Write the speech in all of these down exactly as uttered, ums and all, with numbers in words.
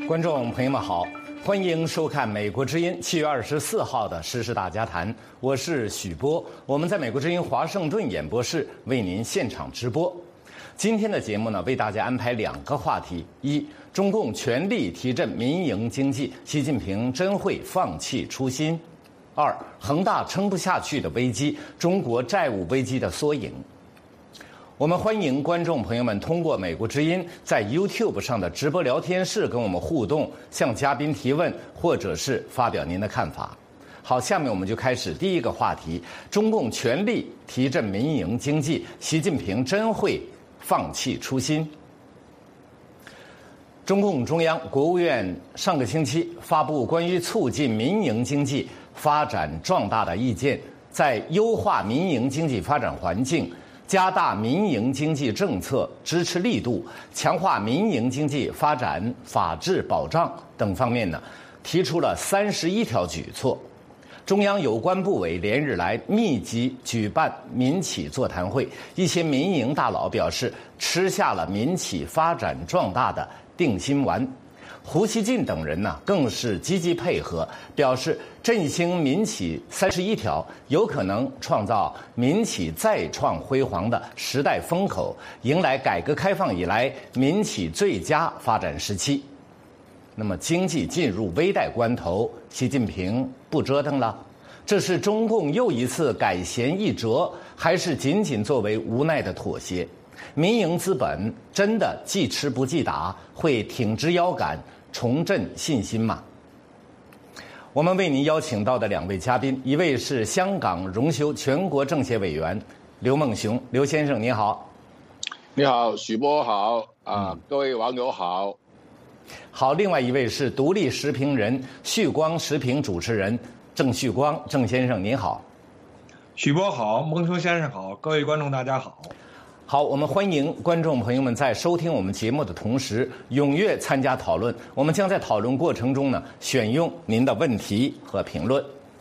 观众朋友们好，欢迎收看美国之音七月二十四号的时事大家谈，我是许波，我们在美国之音华盛顿演播室为您现场直播。今天的节目呢，为大家安排两个话题：一，中共全力提振民营经济，习近平真会放弃初心；二，恒大撑不下去的危机，中国债务危机的缩影。我们欢迎观众朋友们通过美国之音在 YouTube 上的直播聊天室跟我们互动，向嘉宾提问，或者是发表您的看法。好，下面我们就开始第一个话题：中共全力提振民营经济，习近平真会放弃初心。中共中央、国务院上个星期发布关于促进民营经济发展壮大的意见，在优化民营经济发展环境、加大民营经济政策支持力度、强化民营经济发展法治保障等方面呢，提出了三十一条举措。中央有关部委连日来密集举办民企座谈会，一些民营大佬表示吃下了民企发展壮大的定心丸。胡锡进等人呢，更是积极配合，表示振兴民企三十一条有可能创造民企再创辉煌的时代风口，迎来改革开放以来民企最佳发展时期。那么经济进入危殆关头，习近平不折腾了？这是中共又一次改弦易辙，还是仅仅作为无奈的妥协？民营资本真的记吃不记打，会挺直腰杆重振信心吗？我们为您邀请到的两位嘉宾，一位是香港荣休全国政协委员刘梦熊，刘先生您好。 你好，许波好啊、嗯，各位网友好。 好，另外一位是独立时评人、旭光时评主持人郑旭光，郑先生您好。 许波好，孟熊先生好，各位观众大家好。 好，我们欢迎观众朋友们在收听我们节目的同时踊跃参加讨论。我们将在讨论过程中呢，选用您的问题和评论。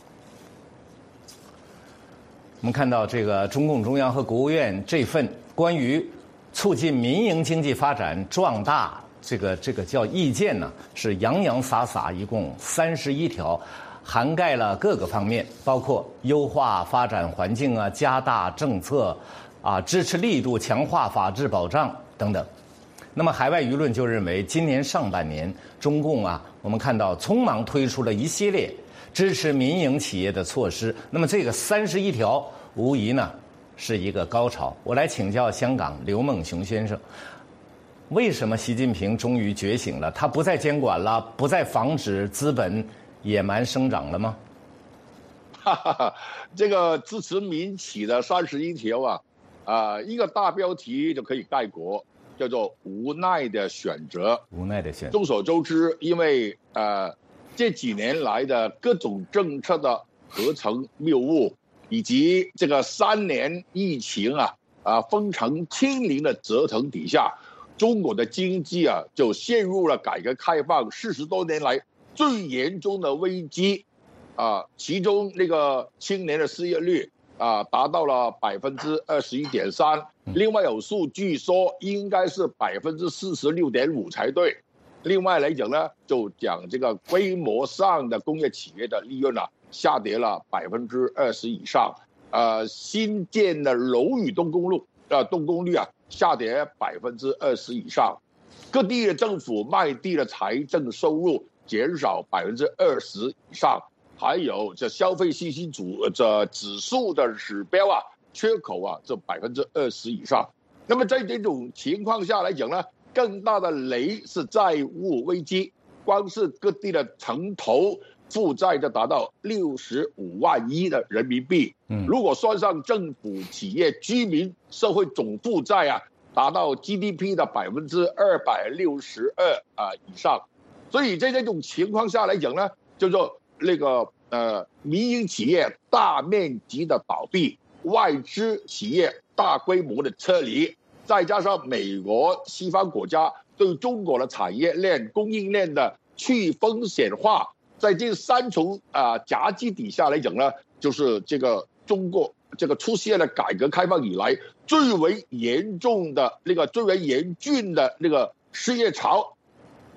我们看到这个中共中央和国务院这份关于促进民营经济发展壮大这个这个叫意见呢，是洋洋洒洒，一共三十一条，涵盖了各个方面，包括优化发展环境啊，加大政策啊，支持力度，强化法治保障等等。那么海外舆论就认为，今年上半年中共啊，我们看到匆忙推出了一系列支持民营企业的措施。那么这个三十一条无疑呢是一个高潮。我来请教香港刘梦熊先生，为什么习近平终于觉醒了？他不再监管了，不再防止资本野蛮生长了吗？ 哈哈哈，这个支持民企的三十一条啊。啊，一个大标题就可以概括，叫做“无奈的选择”。 无奈的选择。 众所周知，因为呃这几年来的各种政策的合成谬误，以及这个三年疫情啊啊封城清零的折腾底下，中国的经济啊就陷入了改革开放四十多年来最严重的危机啊，其中那个青年的失业率啊，达到了百分之二十一点三，另外有数据说应该是百分之四十六点五才对。另外来讲呢，就讲这个规模上的工业企业的利润啊，下跌了百分之二十以上。呃，新建的楼宇动工率呃动工率啊，下跌百分之二十以上。各地的政府卖地的财政收入减少百分之二十以上。还有这消费信息组这指数的指标啊，缺口啊，这百分之二十以上。那么在这种情况下来讲呢，更大的雷是债务危机，光是各地的城投负债就达到六十五万亿的人民币。嗯，如果算上政府、企业、居民、社会总负债啊，达到 G D P 的百分之二百六十二啊以上。所以在这种情况下来讲呢，就说那个呃，民营企业大面积的倒闭，外资企业大规模的撤离，再加上美国西方国家对中国的产业链、供应链的去风险化，在这三重啊、呃、夹击底下来讲呢，就是这个中国这个出现了改革开放以来最为严重的那个最为严峻的那个失业潮。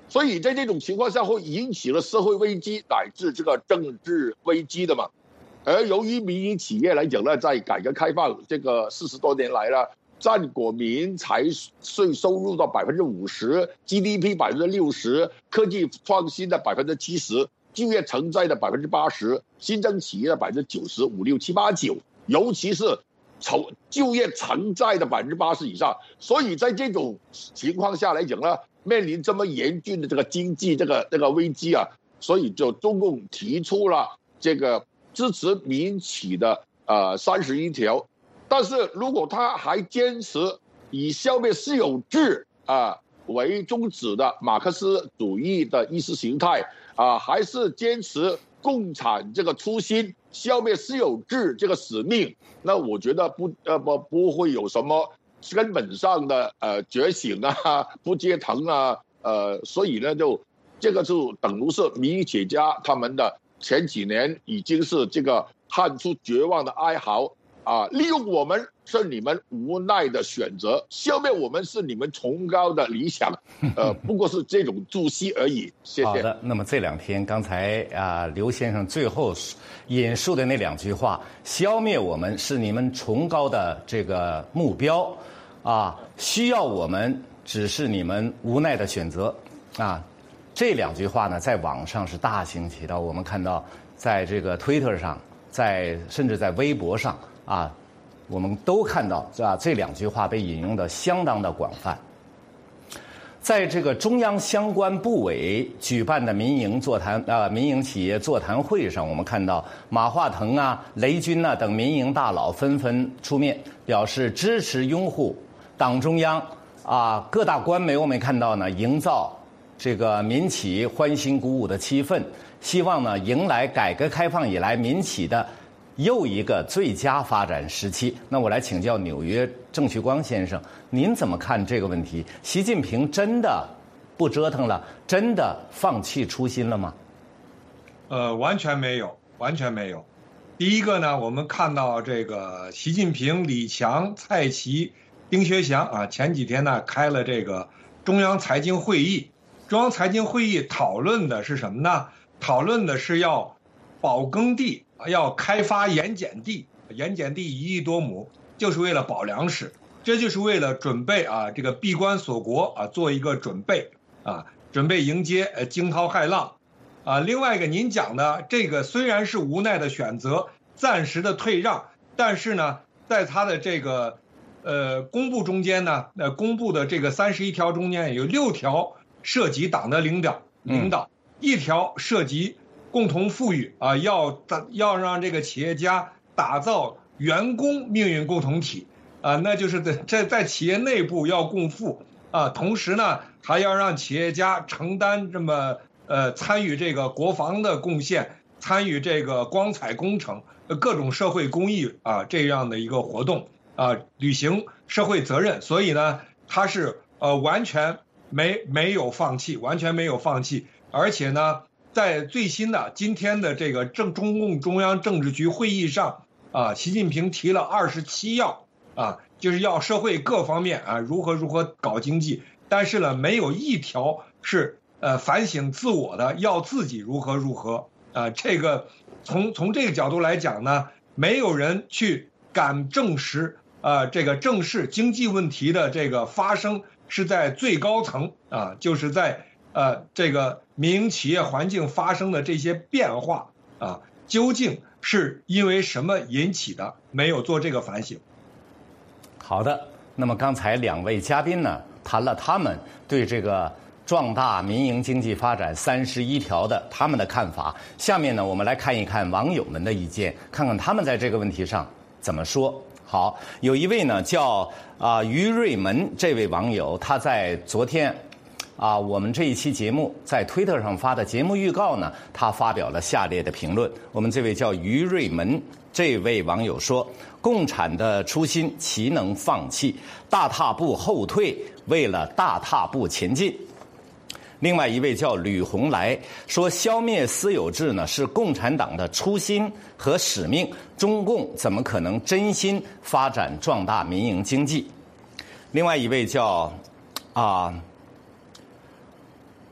所以在这种情况下会引起了社会危机乃至这个政治危机的嘛。而由于民营企业来讲呢，在改革开放这个四十多年来呢，占国民财税收入的百分之五十 ，G D P 百分之六十，科技创新的百分之七十，就业承载的百分之八十，新增企业的百分之九十五六七八九，尤其是从就业承载的百分之八十以上。所以在这种情况下来讲呢，面临这么严峻的这个经济这个这个危机啊，所以就中共提出了这个支持民企的呃三十一条。但是如果他还坚持以消灭私有制啊为宗旨的马克思主义的意识形态啊，还是坚持共产这个初心，消灭私有制这个使命，那我觉得不呃不不会有什么根本上的呃觉醒啊，不折腾啊，呃，所以呢，就这个就等于是民营企业家他们的前几年已经是这个喊出绝望的哀嚎。啊，利用我们是你们无奈的选择，消灭我们是你们崇高的理想，呃，不过是这种注释而已。谢谢。 好的，那么这两天刚才啊、呃、刘先生最后引述的那两句话，消灭我们是你们崇高的这个目标，啊，需要我们只是你们无奈的选择，啊，这两句话呢，在网上是大行其道。我们看到，在这个推特上，在甚至在微博上。啊，我们都看到，是吧？这两句话被引用的相当的广泛。在这个中央相关部委举办的民营座谈啊、呃、民营企业座谈会上，我们看到马化腾啊、雷军啊等民营大佬纷纷出面，表示支持拥护党中央啊。各大官媒我们看到呢，营造这个民企欢欣鼓舞的气氛，希望呢迎来改革开放以来民企的又一个最佳发展时期。那我来请教纽约郑旭光先生，您怎么看这个问题？习近平真的不折腾了，真的放弃初心了吗？ 呃，完全没有，完全没有。第一个呢，我们看到这个习近平、李强、蔡奇、丁薛祥啊，前几天呢开了这个中央财经会议。中央财经会议讨论的是什么呢？讨论的是要保耕地。要开发盐碱地，盐碱地一亿多亩，就是为了保粮食，这就是为了准备啊，这个闭关锁国啊，做一个准备啊，准备迎接呃惊涛骇浪，啊，另外一个您讲的这个虽然是无奈的选择，暂时的退让，但是呢，在他的这个呃公布中间呢，呃公布的这个三十一条中间有六条涉及党的领导领导，一条涉及。共同富裕啊，要要让这个企业家打造员工命运共同体啊，那就是在在在企业内部要共富啊，同时呢还要让企业家承担这么呃参与这个国防的贡献，参与这个光彩工程、各种社会公益啊这样的一个活动啊，履行社会责任。所以呢，他是呃完全没没有放弃，完全没有放弃，而且呢。在最新的今天的这个政中共中央政治局会议上啊，习近平提了二十七要啊，就是要社会各方面啊如何如何搞经济，但是呢，没有一条是呃反省自我的，要自己如何如何啊。这个从从这个角度来讲呢，没有人去敢证实啊，这个正视经济问题的这个发生是在最高层啊，就是在。呃，这个民营企业环境发生的这些变化啊，究竟是因为什么引起的？没有做这个反省。 好的，那么刚才两位嘉宾呢，谈了他们对这个壮大民营经济发展三十一条的他们的看法。下面呢，我们来看一看网友们的意见，看看他们在这个问题上怎么说。好，有一位呢叫啊、呃、于瑞门这位网友，他在昨天。啊，我们这一期节目在推特上发的节目预告呢，他发表了下列的评论。我们这位叫于瑞门这位网友说：“共产的初心岂能放弃？大踏步后退，为了大踏步前进。”另外一位叫吕红来说：“消灭私有制呢，是共产党的初心和使命。中共怎么可能真心发展壮大民营经济？”另外一位叫啊。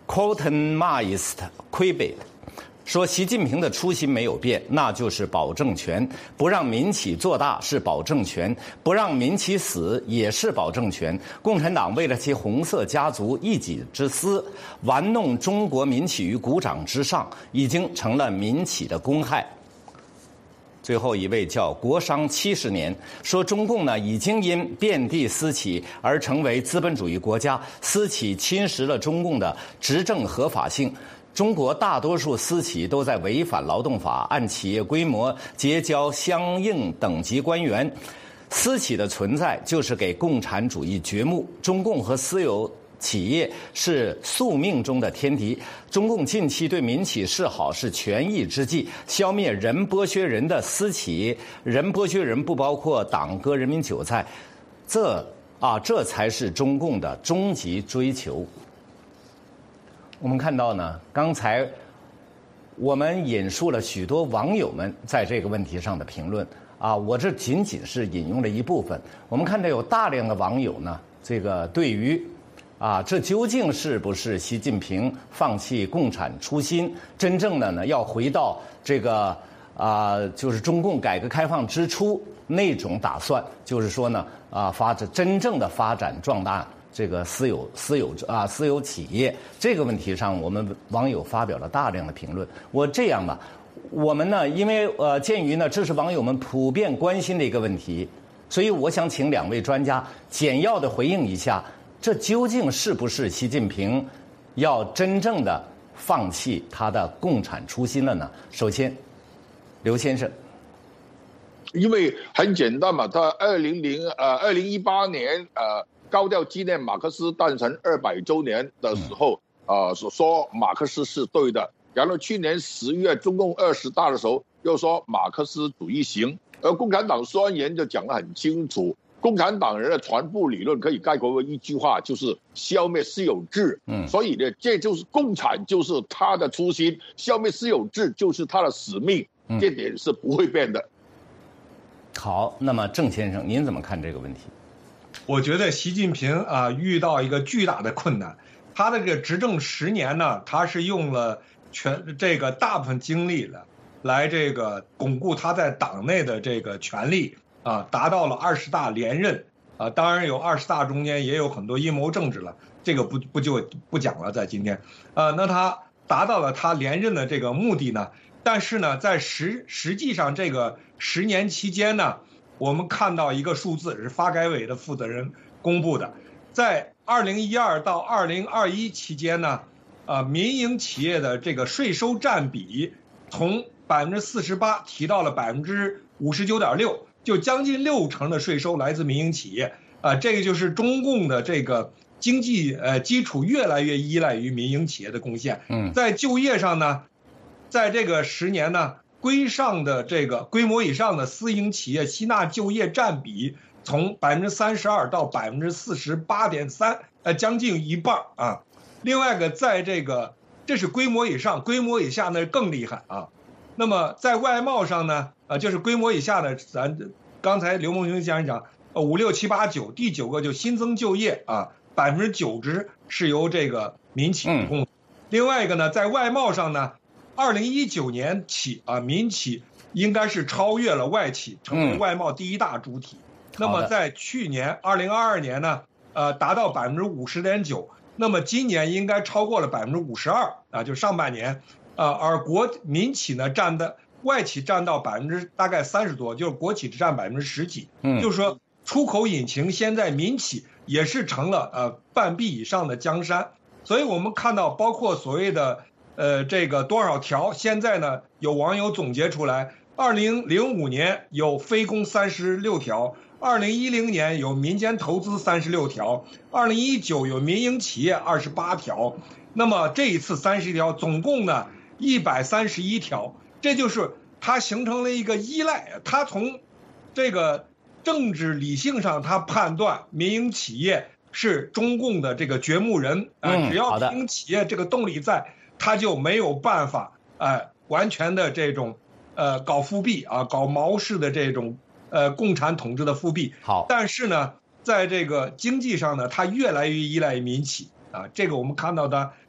Colton Maist Quebec 说，习近平的初心没有变，那就是保政权，不让民企做大是保政权，不让民企死也是保政权。共产党为了其红色家族一己之私，玩弄中国民企于股掌之上，已经成了民企的公害。最后一位叫国商七十年，说中共呢已经因遍地私企而成为资本主义国家，私企侵蚀了中共的执政合法性。中国大多数私企都在违反劳动法，按企业规模结交相应等级官员。私企的存在就是给共产主义掘墓。中共和私有企业是宿命中的天敌。中共近期对民企示好是权宜之计，消灭人剥削人的私企，人剥削人不包括党割人民韭菜，这啊这才是中共的终极追求。我们看到呢，刚才我们引述了许多网友们在这个问题上的评论啊，我这仅仅是引用了一部分。我们看到有大量的网友呢，这个对于啊，这究竟是不是习近平放弃共产初心，真正的呢要回到这个啊，就是中共改革开放之初那种打算，就是说呢啊，发展真正的发展壮大这个私有私有啊私有企业这个问题上，我们网友发表了大量的评论。我这样吧，我们呢，因为呃，鉴于呢这是网友们普遍关心的一个问题，所以我想请两位专家简要的回应一下，这究竟是不是习近平要真正的放弃他的共产初心了呢？首先，刘先生。 因为很简单嘛，他二零零呃二零一八年呃。高调纪念马克思诞辰二百周年的时候，呃，说说马克思是对的。然后去年十月中共二十大的时候，又说马克思主义行。而共产党宣言就讲得很清楚，共产党人的全部理论可以概括为一句话，就是消灭私有制。嗯，所以呢，这就是共产，就是他的初心，消灭私有制就是他的使命，这点是不会变的。 好，那么郑先生，您怎么看这个问题？ 我觉得习近平啊遇到一个巨大的困难，他的这个执政十年呢，他是用了全这个大部分精力了，来这个巩固他在党内的这个权力啊，达到了二十大连任啊。当然有二十大中间也有很多阴谋政治了，这个不不就不讲了，在今天啊，那他达到了他连任的这个目的呢，但是呢，在实实际上这个十年期间呢。我们看到一个数字是发改委的负责人公布的，在二零一二到二零二一期间呢，呃，民营企业的这个税收占比从百分之四十八提到了百分之五十九点六，就将近六成的税收来自民营企业啊、呃，这个就是中共的这个经济呃基础越来越依赖于民营企业的贡献。嗯，在就业上呢，在这个十年呢。规上的这个规模以上的私营企业吸纳就业占比从百分之三十二到百分之四十八点三，呃，将近一半啊。另外一个，在这个这是规模以上，规模以下呢更厉害啊。那么在外贸上呢，呃，就是规模以下的，咱刚才刘梦熊先生讲，呃，五六七八九，第九个就新增就业啊，百分之九十是由这个民企提供。另外一个呢，在外贸上呢。二零一九年起啊，民企应该是超越了外企，成为外贸第一大主体。嗯、那么在去年二零二二年呢，呃，达到百分之五十点九。那么今年应该超过了百分之五十二啊，就上半年，啊，而国民企呢占的外企占到百分之大概三十多，就是国企只占百分之十几。嗯，就是说出口引擎现在民企也是成了呃半壁以上的江山。所以我们看到，包括所谓的。呃，这个多少条？现在呢，有网友总结出来，二零零五年有非公三十六条，二零一零年有民间投资三十六条，二零一九有民营企业二十八条，那么这一次三十条，总共呢一百三十一条，这就是它形成了一个依赖，它从这个政治理性上，它判断民营企业是中共的这个掘墓人啊、呃，只要民营企业这个动力在。他就没有办法，呃，完全的这种，呃，搞复辟啊，搞毛式的这种，呃，共产统治的复辟。 好， 但是呢，在这个经济上呢，它越来越依赖于民企啊。这个我们看到的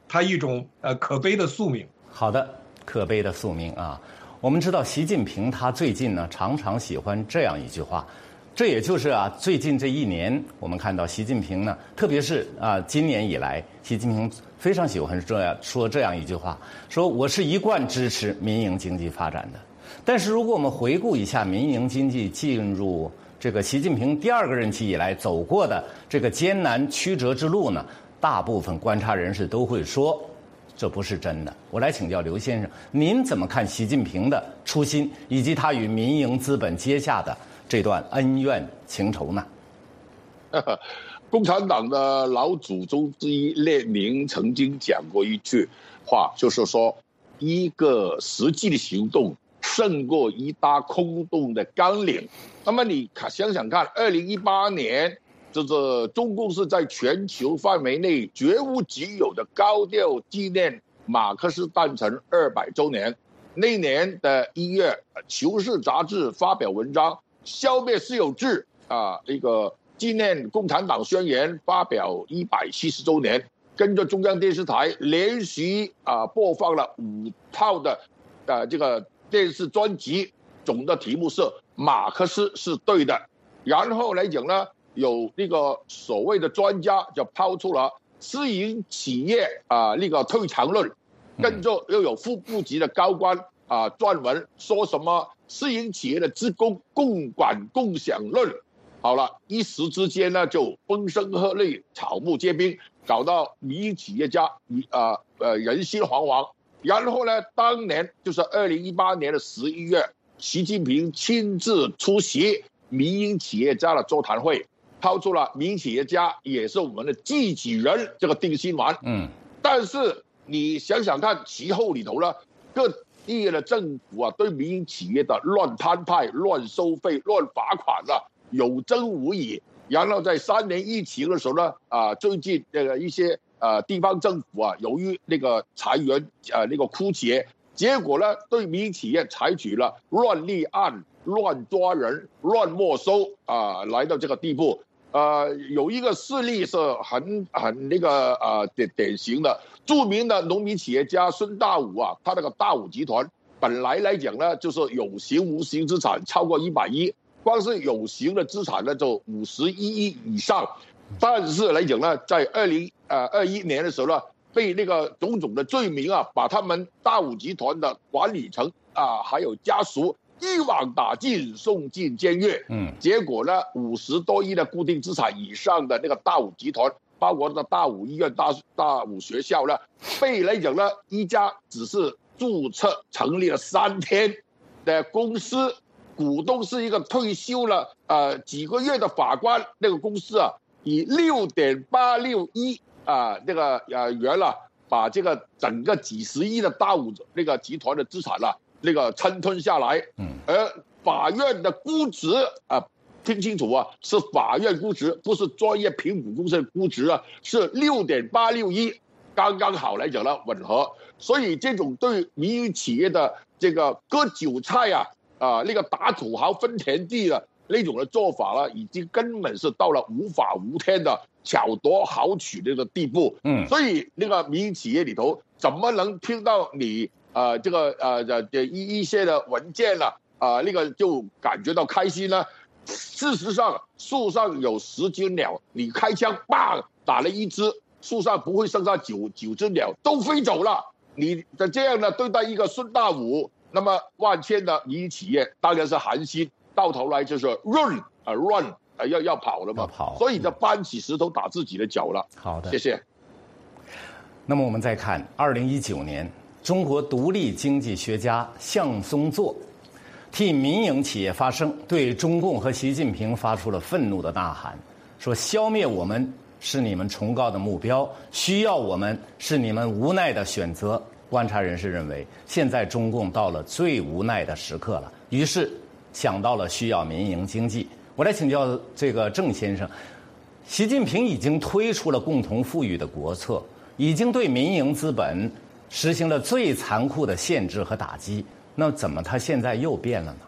他一种呃可悲的宿命。 好的，可悲的宿命啊！我们知道习近平他最近呢常常喜欢这样一句话，这也就是啊最近这一年我们看到习近平呢，特别是啊今年以来，习近平非常喜欢这样说这样一句话，说我是一贯支持民营经济发展的。但是如果我们回顾一下民营经济进入这个习近平第二个任期以来走过的这个艰难曲折之路呢，大部分观察人士都会说这不是真的。我来请教刘先生，您怎么看习近平的初心，以及他与民营资本结下的这段恩怨情仇呢？ 共产党的老祖宗之一列宁曾经讲过一句话，就是说一个实际的行动胜过一大空洞的纲领。那么你想想看，二零一八年就是中共是在全球范围内绝无仅有的高调纪念马克思诞辰二百周年。那年的一月，《求是》杂志发表文章，消灭私有制啊，那个纪念共产党宣言发表一百七十周年。跟着中央电视台连续啊播放了五套的呃这个电视专辑，总的题目是马克思是对的。然后来讲呢，有那个所谓的专家就抛出了私营企业啊那个退场论，跟着又有副部级的高官啊撰文说什么私营企业的职工共管共享论。好了，一时之间呢就风声鹤唳，草木皆兵，搞到民营企业家啊呃人心惶惶。然后呢，当年就是二零一八年的十一月，习近平亲自出席民营企业家的座谈会，抛出了民营企业家也是我们的自己人这个定心丸。嗯，但是你想想看，其后里头呢，各地的政府啊，对民营企业的乱摊派、乱收费、乱罚款啊，有增无已。然后在三年疫情的时候呢，啊，最近这个一些呃地方政府啊，由于那个裁员呃那个枯竭，结果呢，对民营企业采取了乱立案、乱抓人、乱没收啊，来到这个地步。呃，有一个事例是很很那个呃典典型的，著名的农民企业家孙大武啊，他那个大武集团本来来讲呢，就是有形无形资产超过一百亿。光是有形的资产呢，就五十一亿以上，但是来讲呢，在二零呃二一年的时候呢，被那个种种的罪名啊，把他们大武集团的管理层啊，还有家属一网打尽，送进监狱。嗯，结果呢，五十多亿的固定资产以上的那个大武集团，包括的大武医院、大大武学校呢，被来讲呢，一家只是注册成立了三天的公司。股东是一个退休了呃几个月的法官，那个公司啊，以六点八六亿啊那个呃元了，把这个整个几十亿的大武那个集团的资产了那个侵吞下来。嗯，而法院的估值啊，听清楚啊，是法院估值，不是专业评估公司的估值啊，是六点八六亿，刚刚好来讲呢吻合。所以这种对民营企业的这个割韭菜啊。啊，那个打土豪分田地的那种的做法呢，已经根本是到了无法无天的巧夺好取的那个地步。嗯，所以那个民营企业里头怎么能听到你呃这个呃的一一些的文件呢？啊、呃，那个就感觉到开心呢？事实上，树上有十只鸟，你开枪棒打了一只，树上不会剩下九九只鸟，都飞走了。你的这样的对待一个孙大武。那么万千的民营企业当然是寒心，到头来就是 run 啊 run 啊要要跑了嘛，跑，所以就搬起石头打自己的脚了。 好的， 谢谢。 那么我们再看二零一九年，中国独立经济学家向松作替民营企业发声，对中共和习近平发出了愤怒的呐喊，说消灭我们是你们崇高的目标，需要我们是你们无奈的选择。观察人士认为，现在中共到了最无奈的时刻了，于是想到了需要民营经济。我来请教这个郑先生，习近平已经推出了共同富裕的国策，已经对民营资本实行了最残酷的限制和打击，那怎么他现在又变了呢？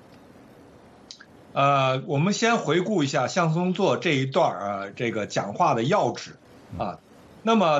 呃，我们先回顾一下向松作这一段啊，这个讲话的要旨啊。那么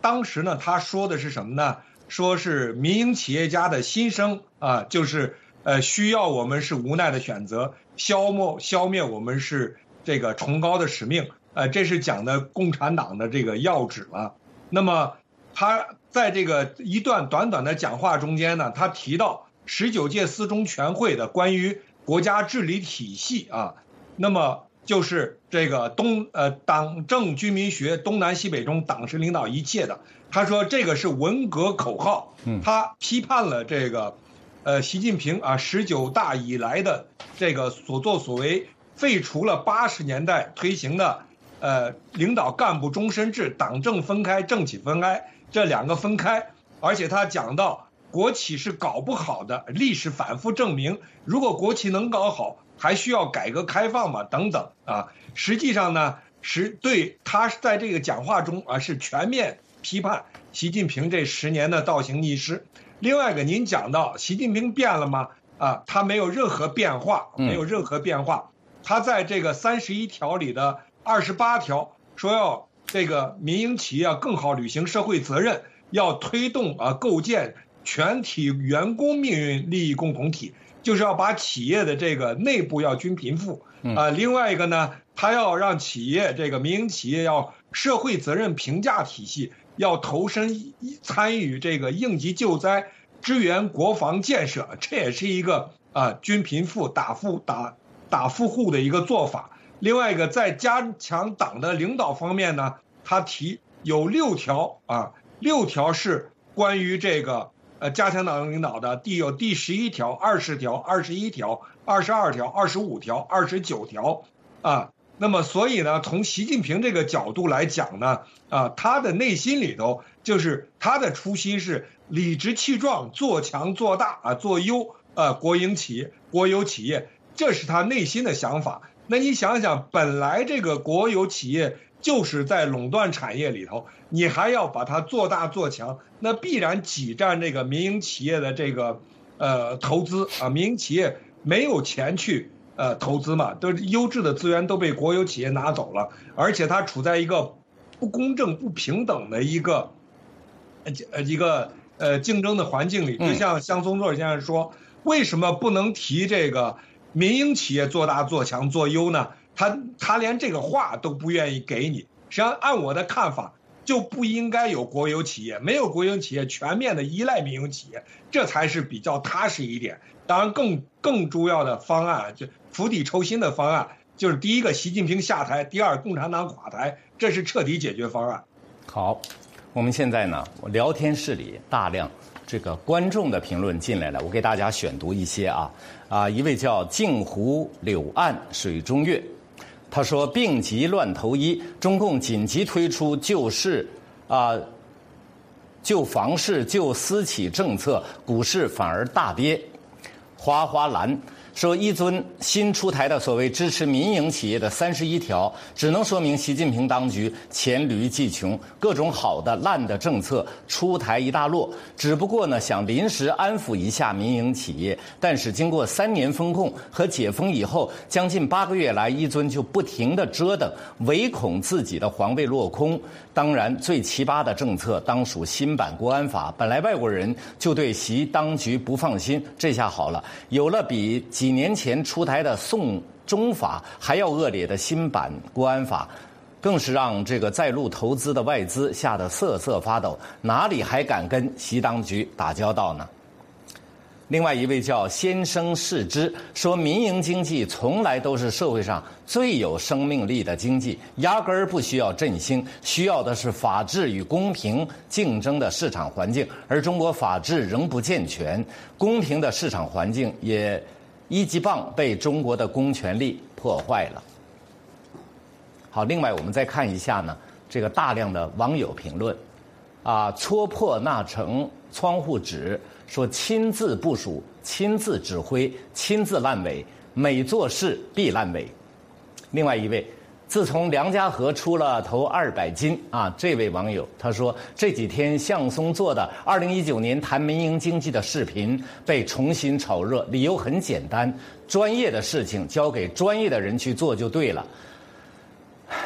当时呢，他说的是什么呢？说是民营企业家的心声啊，就是呃需要我们是无奈的选择，消灭消灭我们是这个崇高的使命。呃，这是讲的共产党的这个要旨了。那么他在这个一段短短的讲话中间呢，他提到十九届四中全会的关于国家治理体系啊，那么就是这个东呃党政军民学东南西北中党是领导一切的。他说这个是文革口号，他批判了这个呃习近平啊十九大以来的这个所作所为，废除了八十年代推行的呃领导干部终身制，党政分开，政企分开，这两个分开，而且他讲到国企是搞不好的，历史反复证明，如果国企能搞好，还需要改革开放嘛等等啊。实际上呢，是对他在这个讲话中啊是全面批判习近平这十年的倒行逆施。另外一个，您讲到习近平变了吗？啊，他没有任何变化，没有任何变化。他在这个三十一条里的二十八条说要这个民营企业要更好履行社会责任，要推动啊构建全体员工命运利益共同体，就是要把企业的这个内部要均贫富啊。另外一个呢，他要让企业这个民营企业要社会责任评价体系，要投身参与这个应急救灾、支援国防建设，这也是一个啊均贫富打富打打富户的一个做法。另外一个，在加强党的领导方面呢，他提有六条啊，六条是关于这个呃加强党领导的，第有第十一条、二十条、二十一条、二十二条、二十五条、二十九条啊。那么所以呢，从习近平这个角度来讲呢，啊，他的内心里头就是他的初心是理直气壮、做强做大啊，做优呃国营企业、国有企业，这是他内心的想法。那你想想，本来这个国有企业就是在垄断产业里头，你还要把它做大做强，那必然挤占这个民营企业的这个呃投资啊，民营企业没有钱去呃投资嘛，都优质的资源都被国有企业拿走了，而且它处在一个不公正、不平等的一个呃一个呃竞争的环境里。就像香松作先生说，为什么不能提这个民营企业做大做强做优呢？他他连这个话都不愿意给你。实际上按我的看法，就不应该有国有企业，没有国有企业，全面的依赖民营企业，这才是比较踏实一点。当然更更重要的方案，就釜底抽薪的方案，就是第一个习近平下台，第二共产党垮台，这是彻底解决方案。 好，我们现在呢，聊天室里大量这个观众的评论进来了，我给大家选读一些啊啊，一位叫镜湖柳岸水中月，他说病急乱投医，中共紧急推出救市啊救房市救私企政策，股市反而大跌。花花蓝说，一尊新出台的所谓支持民营企业的三十一条，只能说明习近平当局黔驴技穷，各种好的烂的政策出台一大摞，只不过呢想临时安抚一下民营企业。但是经过三年封控和解封以后，将近八个月来，一尊就不停地折腾，唯恐自己的皇位落空。当然，最奇葩的政策当属新版国安法。本来外国人就对习当局不放心，这下好了，有了比几年前出台的送中法还要恶劣的新版国安法，更是让这个在陆投资的外资吓得瑟瑟发抖，哪里还敢跟习当局打交道呢？另外一位叫先生视之说，民营经济从来都是社会上最有生命力的经济，压根儿不需要振兴，需要的是法治与公平竞争的市场环境。而中国法治仍不健全，公平的市场环境也一级棒被中国的公权力破坏了。好，另外我们再看一下呢，这个大量的网友评论，啊，戳破那层窗户纸，说亲自部署、亲自指挥、亲自烂尾，每做事必烂尾。另外一位，自从梁家河出了头二百斤啊，这位网友他说，这几天向松做的二零一九年谈民营经济的视频被重新炒热，理由很简单，专业的事情交给专业的人去做就对了。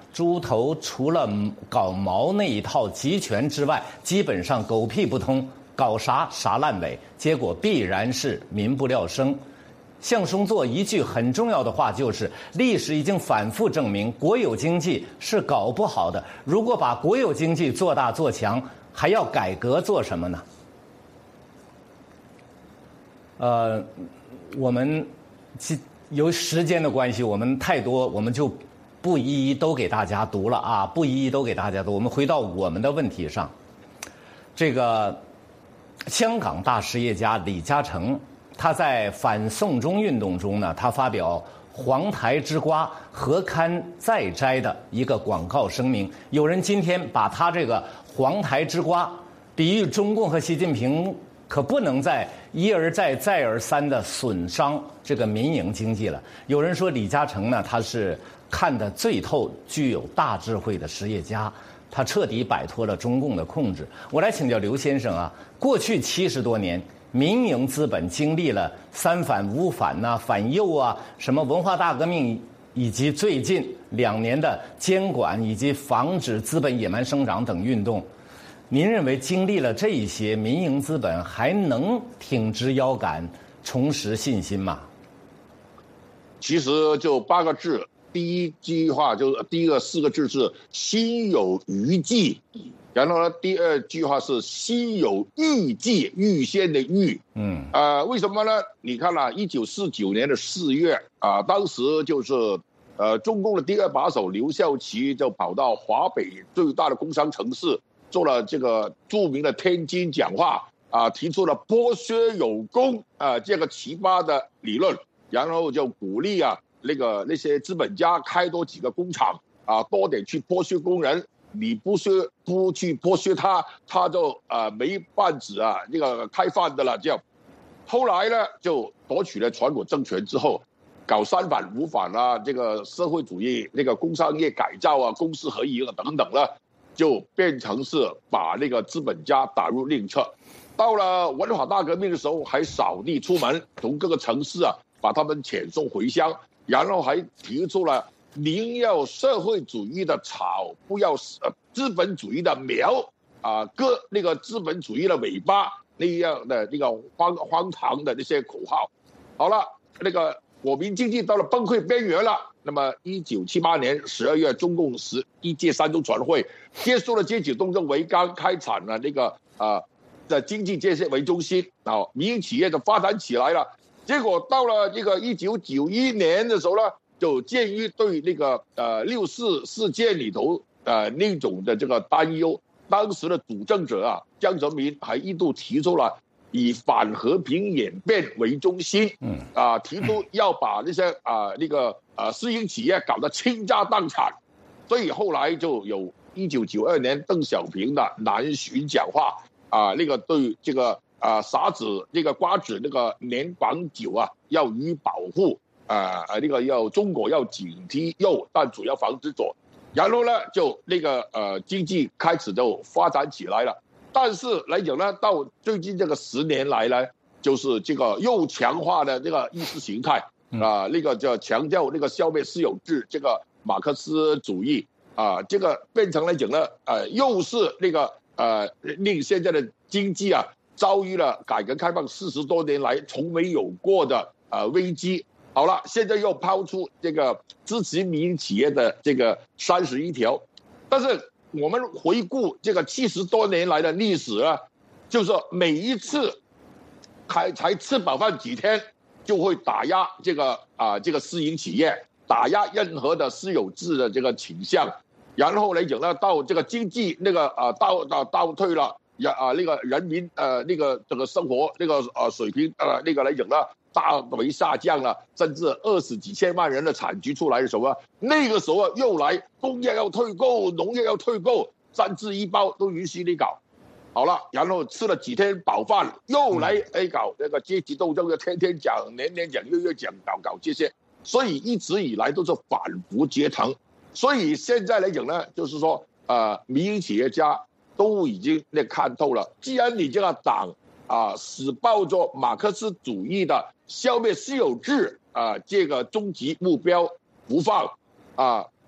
猪头除了搞毛那一套集权之外，基本上狗屁不通，搞啥啥烂尾，结果必然是民不聊生。向松作一句很重要的话就是：历史已经反复证明，国有经济是搞不好的。如果把国有经济做大做强，还要改革做什么呢？呃，我们由时间的关系，我们太多，我们就不一一都给大家读了啊，不一一都给大家读。我们回到我们的问题上，这个香港大实业家李嘉诚，他在反送中运动中呢，他发表黄台之瓜何堪再摘的一个广告声明。有人今天把他这个黄台之瓜比喻中共和习近平，可不能再一而再再而三的损伤这个民营经济了。有人说李嘉诚呢，他是看得最透、具有大智慧的实业家，他彻底摆脱了中共的控制。我来请教刘先生啊，过去七十多年，民营资本经历了三反五反呐、啊、反右啊、什么文化大革命，以及最近两年的监管以及防止资本野蛮生长等运动。您认为经历了这一些，民营资本还能挺直腰杆、重拾信心吗？ 其实就八个字，第一句话就是第一个四个字是心有余悸，然后呢，第二句话是心有预计，预先的预。嗯，呃，为什么呢？你看啊，一九四九年的四月啊，当时就是呃，中共的第二把手刘少奇就跑到华北最大的工商城市。做了这个著名的天津讲话啊，提出了剥削有功啊这个奇葩的理论，然后就鼓励啊那个那些资本家开多几个工厂啊，多点去剥削工人，你不削不去剥削他，他就啊没办子啊这个开饭的了。这样，后来呢就夺取了全国政权之后，搞三反五反啊，这个社会主义那个工商业改造啊，公私合营啊等等了。就变成是把那个资本家打入另册，到了文化大革命的时候，还扫地出门，从各个城市啊把他们遣送回乡，然后还提出了宁要社会主义的草，不要呃资本主义的苗啊，割那个资本主义的尾巴那样的那个荒荒唐的那些口号。好了，那个国民经济到了崩溃边缘了。那么，一九七八年十二月，中共十一届三中全会结束了接起东正为纲，开展了那个啊的经济建设为中心啊，民营企业就发展起来了。结果到了这个一九九一年的时候呢，就鉴于对那个呃六四事件里头呃那种的这个担忧，当时的主政者啊江泽民还一度提出了以反和平演变为中心，嗯啊，提出要把那些啊那个呃私营企业搞得倾家荡产，所以后来就有一九九二年邓小平的南巡讲话啊，那个对这个啊傻子那个瓜子那个年广久啊要予以保护啊，那个要中国要警惕右，但主要防止左，然后呢就那个呃经济开始就发展起来了。但是来讲呢，到最近这个十年来呢，就是这个又强化的这个意识形态啊、呃，那个叫强调那个消灭私有制，这个马克思主义啊、呃，这个变成来讲呢，呃，又是那个呃令现在的经济啊遭遇了改革开放四十多年来从没有过的呃危机。好了，现在又抛出这个支持民营企业的这个三十一条，但是。我们回顾这个七十多年来的历史啊，就是说每一次才才吃饱饭几天，就会打压这个啊、呃、这个私营企业，打压任何的私有制的这个倾向，然后来讲呢，到这个经济那个啊倒倒倒退了，呀啊那个人民呃那个这个生活那个呃水平呃那个来讲呢。大为下降了，甚至二十几千万人的产局出来的时候啊，那个时候啊又来工业要退购，农业要退购，三制一包都允许你搞，好了，然后吃了几天饱饭，又来哎搞那个阶级斗争，就天天讲，年年讲，月月讲，搞搞这些，所以一直以来都是反复折腾，所以现在来讲呢，就是说呃，民营企业家都已经那看透了，既然你这个党啊死抱着马克思主义的消灭私有制啊这个终极目标不放啊，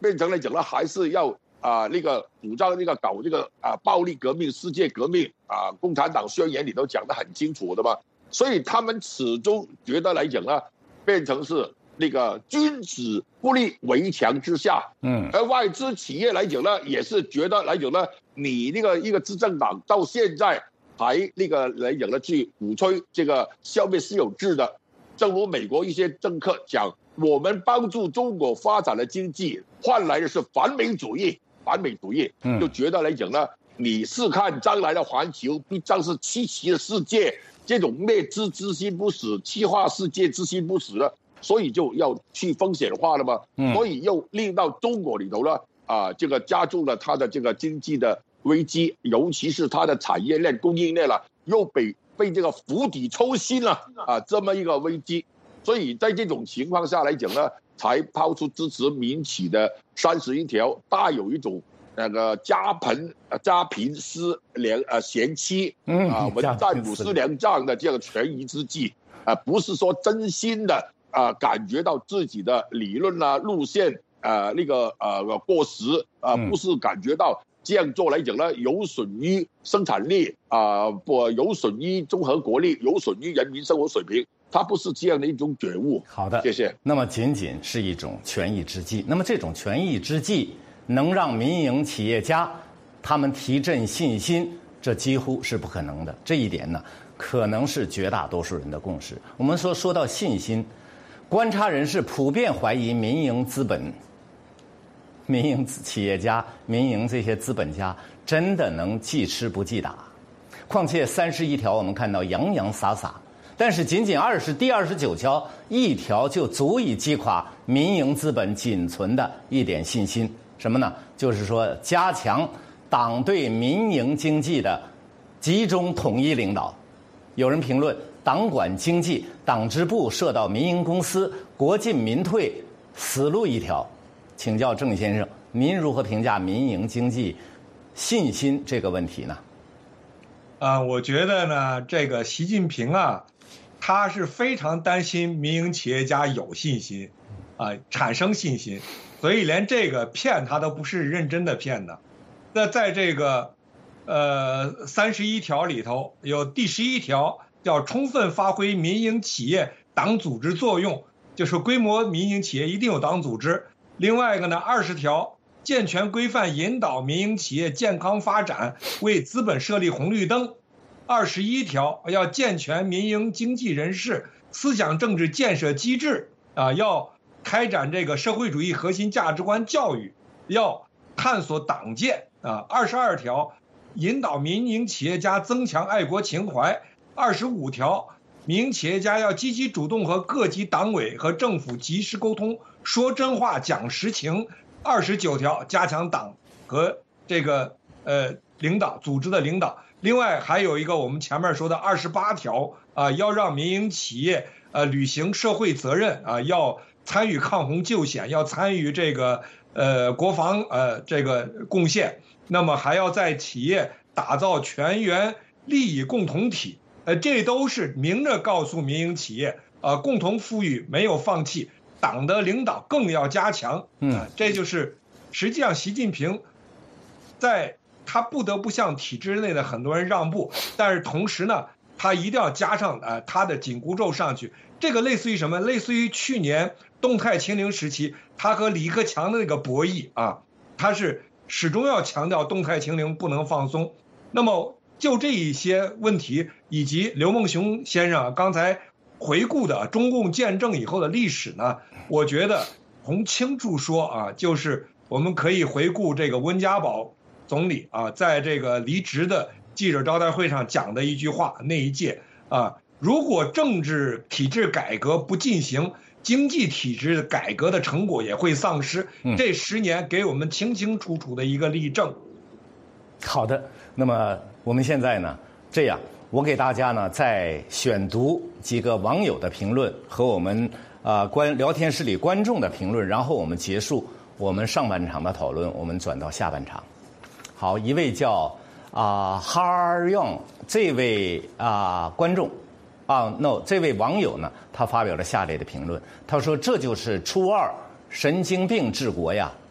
变成来讲呢，还是要啊、呃、那个主张那个搞这个啊、呃、暴力革命、世界革命啊、呃，共产党宣言里头讲得很清楚的嘛。所以他们始终觉得来讲呢，变成是那个君子不立围墙之下，嗯，而外资企业来讲呢，也是觉得来讲呢，你那个一个执政党到现在还那个来讲呢，去鼓吹这个消灭私有制的，正如美国一些政客讲，我们帮助中国发展的经济，换来的是反美主义，反美主义，就觉得来讲呢，你试看将来的环球必将是七奇的世界。这种灭资之心不死，气化世界之心不死了，所以就要去风险化了嘛。嗯、所以又令到中国里头呢，啊、呃，这个加重了它的这个经济的危机，尤其是它的产业链、供应链了，又被被这个釜底抽薪了啊，这么一个危机。所以在这种情况下来讲呢，才抛出支持民企的三十一条，大有一种。那个家贫呃家贫思良呃贤妻啊，文战武思良将的这个权宜之计啊，不是说真心的啊感觉到自己的理论啊路线啊那个呃过时啊，不是感觉到这样做来讲呢有损于生产力啊，不有损于综合国力，有损于人民生活水平。它不是这样的一种觉悟。 好的， 谢谢。 那么仅仅是一种权宜之计，那么这种权宜之计能让民营企业家他们提振信心，这几乎是不可能的。这一点呢，可能是绝大多数人的共识。我们说说到信心，观察人士普遍怀疑民营资本、民营企业家、民营这些资本家真的能记吃不记打。况且三十一条我们看到洋洋洒洒，但是仅仅二十第二十九条一条就足以击垮民营资本仅存的一点信心。什么呢？就是说加强党对民营经济的集中统一领导。有人评论，党管经济，党支部设到民营公司，国进民退，死路一条。请教郑先生，您如何评价民营经济信心这个问题呢？ 啊、呃，我觉得呢，这个习近平啊，他是非常担心民营企业家有信心，啊、呃，产生信心。所以连这个骗他都不是认真的骗的。那在这个呃三十一条里头，有第十一条叫充分发挥民营企业党组织作用，就是规模民营企业一定有党组织。另外一个呢，二十条健全规范引导民营企业健康发展，为资本设立红绿灯。二十一条要健全民营经济人士思想政治建设机制啊，要开展这个社会主义核心价值观教育，要探索党建啊。二十二条，引导民营企业家增强爱国情怀。二十五条，民营企业家要积极主动和各级党委和政府及时沟通，说真话，讲实情。二十九条，加强党和这个呃领导组织的领导。另外还有一个我们前面说的二十八条啊，要让民营企业呃履行社会责任啊，要参与抗洪救险，要参与这个呃国防呃这个贡献，那么还要在企业打造全员利益共同体，呃这都是明着告诉民营企业，呃共同富裕没有放弃，党的领导更要加强，嗯，这就是实际上习近平在他不得不向体制内的很多人让步，但是同时呢，他一定要加上呃他的紧箍咒上去。这个类似于什么？类似于去年动态清零时期，他和李克强的那个博弈啊，他是始终要强调动态清零不能放松。那么就这一些问题，以及刘梦熊先生刚才回顾的中共建政以后的历史呢，我觉得从轻处说啊，就是我们可以回顾这个温家宝总理啊，在这个离职的记者招待会上讲的一句话，那一届啊，如果政治体制改革不进行，经济体制改革的成果也会丧失。这十年给我们清清楚楚的一个例证。 好的，那么我们现在呢，这样我给大家呢再选读几个网友的评论和我们啊、呃、观聊天室里观众的评论，然后我们结束我们上半场的讨论，我们转到下半场。好，一位叫啊哈尔用这位啊、呃、观众啊 no 这位网友呢，他发表了下列的评论，他说这就是初二神经病治国呀，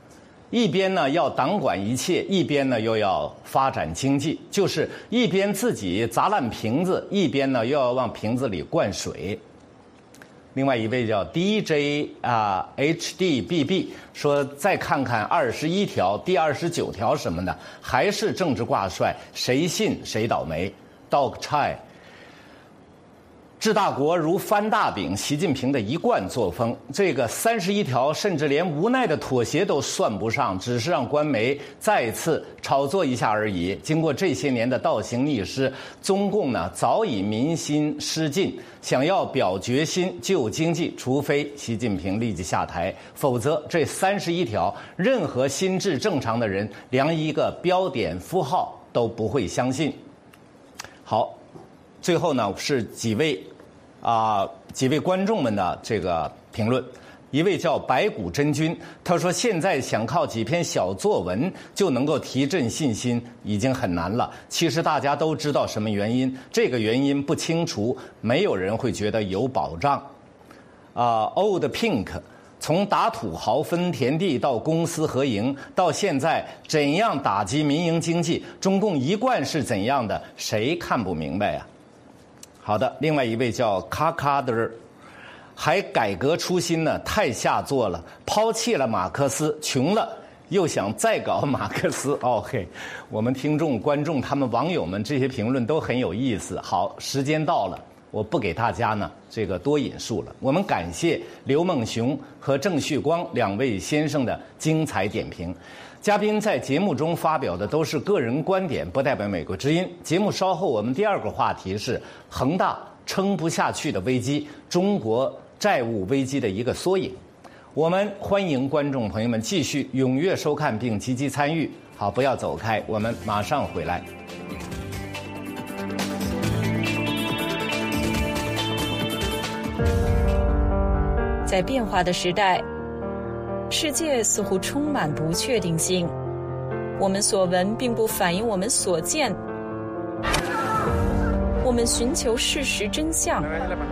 一边呢要党管一切，一边呢又要发展经济，就是一边自己砸烂瓶子，一边呢又要往瓶子里灌水。另外一位叫 D J 啊 H D B B 说，再看看二十一条、第二十九条什么的，还是政治挂帅，谁信谁倒霉。Dog Chai。治大国如翻大饼，习近平的一贯作风。这个三十一条甚至连无奈的妥协都算不上，只是让官媒再次炒作一下而已。经过这些年的倒行逆施，中共呢早已民心失尽，想要表决心救经济，除非习近平立即下台，否则这三十一条任何心智正常的人连一个标点符号都不会相信。好，最后呢是几位啊、呃、几位观众们的这个评论。一位叫白骨真君，他说现在想靠几篇小作文就能够提振信心已经很难了。其实大家都知道什么原因，这个原因不清除，没有人会觉得有保障。啊、呃、Old Pink， 从打土豪分田地到公私合营，到现在怎样打击民营经济，中共一贯是怎样的，谁看不明白呀？好的，另外一位叫卡卡德，还改革初心呢，太下作了，抛弃了马克思，穷了又想再搞马克思。OK， 我们听众、观众、他们网友们这些评论都很有意思。好，时间到了，我不给大家呢这个多引述了。我们感谢刘梦熊和郑旭光两位先生的精彩点评。嘉宾在节目中发表的都是个人观点，不代表美国之音。节目稍后我们第二个话题是恒大撑不下去的危机，中国债务危机的一个缩影。我们欢迎观众朋友们继续踊跃收看并积极参与。好，不要走开，我们马上回来。 在变化的时代，世界似乎充满不确定性，我们所闻并不反映我们所见，我们寻求事实真相。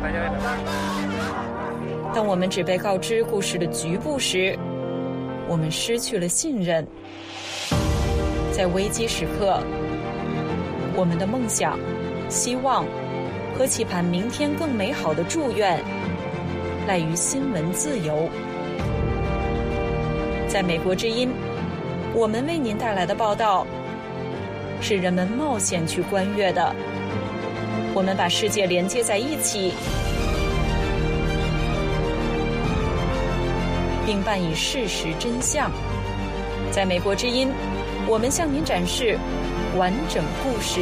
当我们只被告知故事的局部时，我们失去了信任。在危机时刻，我们的梦想、希望和期盼明天更美好的祝愿赖于新闻自由。在美国之音，我们为您带来的报道是人们冒险去观阅的。我们把世界连接在一起，并伴以事实真相。在美国之音，我们向您展示完整故事。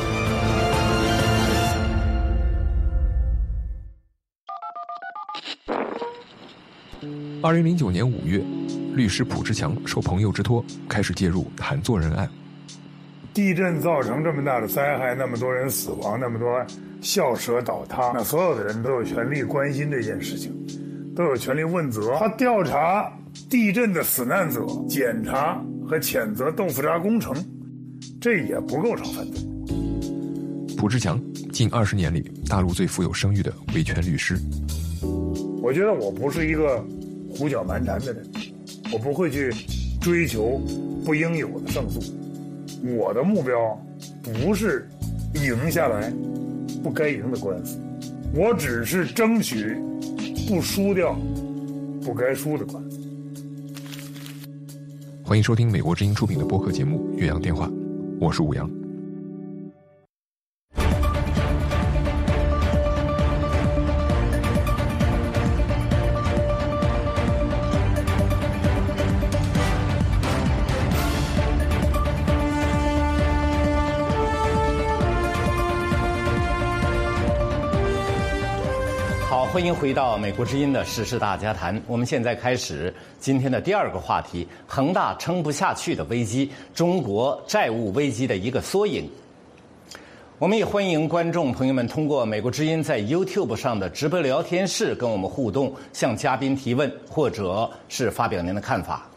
二零零九年五月，律师卜志强受朋友之托，开始介入谈作人案。 地震造成这么大的灾害，那么多人死亡，那么多校舍倒塌，那所有的人都有权利关心这件事情，都有权利问责。他调查地震的死难者，检查和谴责豆腐渣工程，这也不构成犯罪。 卜志强近二十年里，大陆最富有声誉的维权律师。 我觉得我不是一个胡搅蛮缠的人，我不会去追求不应有的胜诉。我的目标不是赢下来不该赢的官司，我只是争取不输掉不该输的官司。 欢迎收听美国之音出品的播客节目《岳阳电话》，我是武阳。 欢迎回到美国之音的时事大家谈。我们现在开始今天的第二个话题：恒大撑不下去的危机，中国债务危机的一个缩影。我们也欢迎观众朋友们通过美国之音在 YouTube 上的直播聊天室跟我们互动，向嘉宾提问，或者是发表您的看法。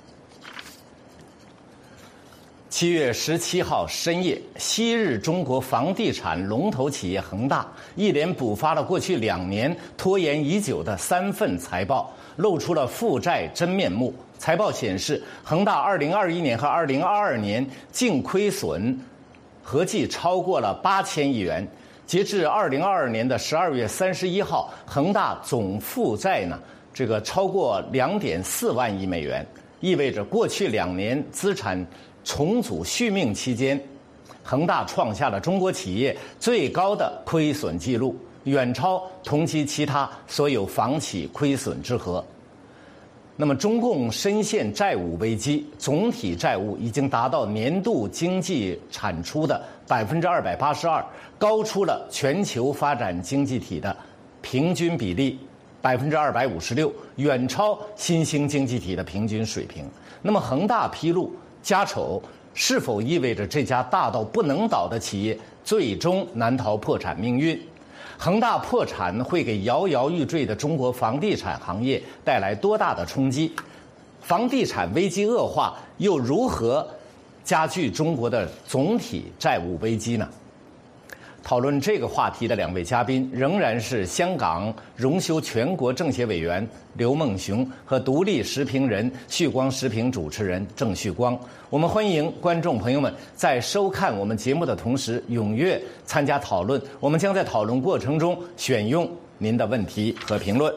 七月十七号深夜，昔日中国房地产龙头企业恒大一连补发了过去两年拖延已久的三份财报，露出了负债真面目。 财报显示，恒大二零二一年和二零二二年净亏损合计超过了八千亿元。截至二零二二年的十二月三十一号，恒大总负债呢，这个超过两点四万亿美元，意味着过去两年资产重组续命期间，恒大创下了中国企业最高的亏损记录，远超同期其他所有房企亏损之和。那么，中共深陷债务危机，总体债务已经达到年度经济产出的百分之二百八十二，高出了全球发展经济体的平均比例百分之二百五十六，远超新兴经济体的平均水平。那么，恒大披露家丑，是否意味着这家大到不能倒的企业最终难逃破产命运？恒大破产会给摇摇欲坠的中国房地产行业带来多大的冲击？房地产危机恶化又如何加剧中国的总体债务危机呢？讨论这个话题的两位嘉宾仍然是香港荣休全国政协委员刘梦熊和独立时评人旭光时评主持人郑旭光。我们欢迎观众朋友们在收看我们节目的同时踊跃参加讨论，我们将在讨论过程中选用您的问题和评论。